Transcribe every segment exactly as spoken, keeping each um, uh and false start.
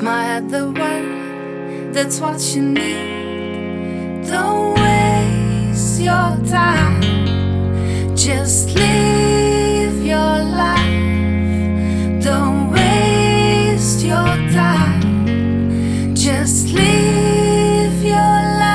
Smile at the world, that's what you need. Don't waste your time, just live your life. Don't waste your time, just live your life.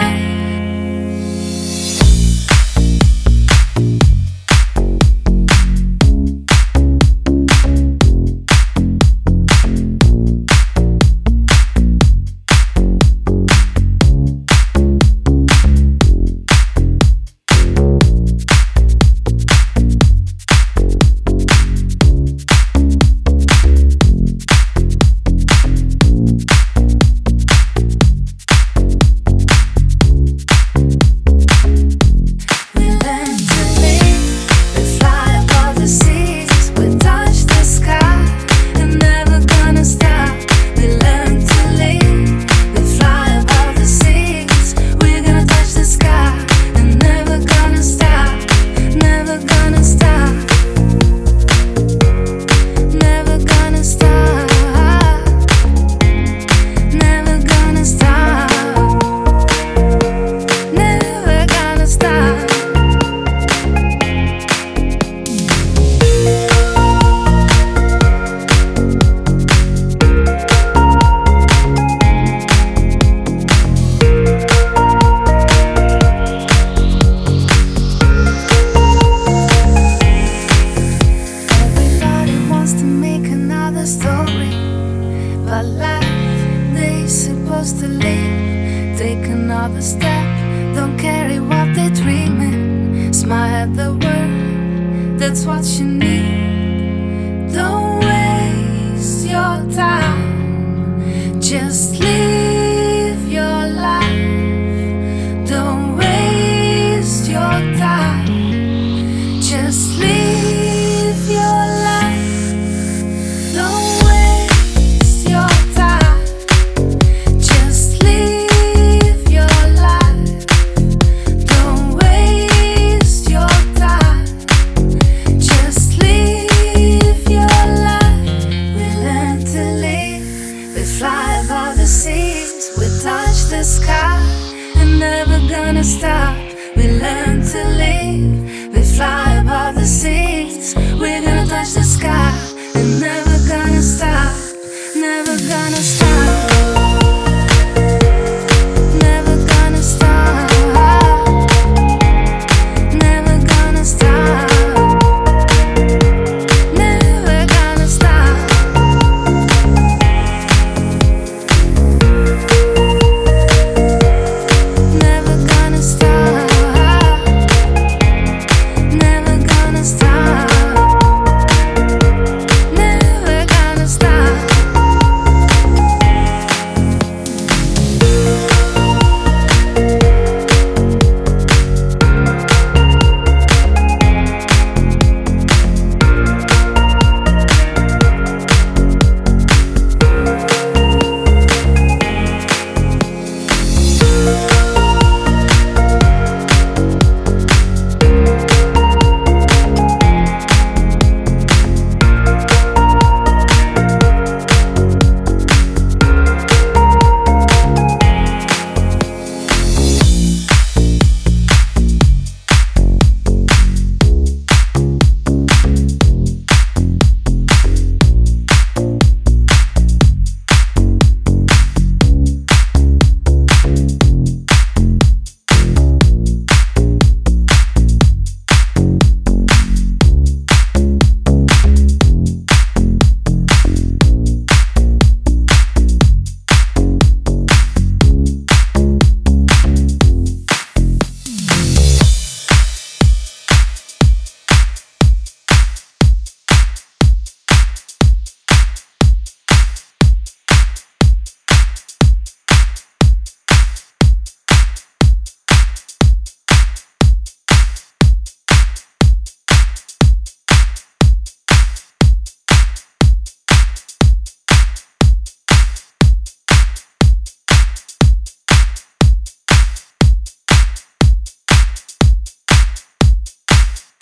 But life, they supposed to live. Take another step, don't carry what they're dreaming. Smile at the world, that's what you need. Don't waste your time, just live your life. Don't waste your time, just live your life. Don't we touch the sky and never gonna stop. We learn to live, we fly above the seas. We're gonna touch the sky and never gonna stop, never gonna stop.